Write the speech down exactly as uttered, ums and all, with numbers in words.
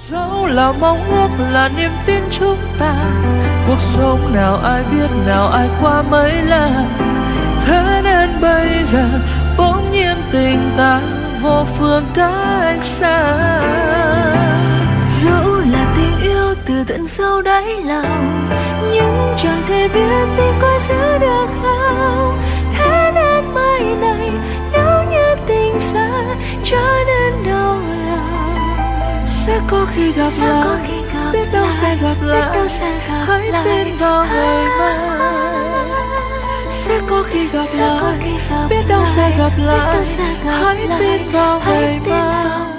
Dẫu là mong ước là niềm tin chúng ta, cuộc sống nào ai biết, nào ai qua mấy lần. Thế nên bây giờ bỗng nhiên tình ta vô phương cách xa. Dẫu là tình yêu từ tận sâu đáy lòng, nhưng chẳng thể biết tình có giữ được không. Thế nên mai này nếu như tình xa trở nên đau lòng, sẽ có khi gặp lại, biết đâu sẽ gặp lại, hãy tin vào ngày mai. Sẽ có khi gặp lại, biết đâu sẽ gặp lại, hãy tin vào ngày mai.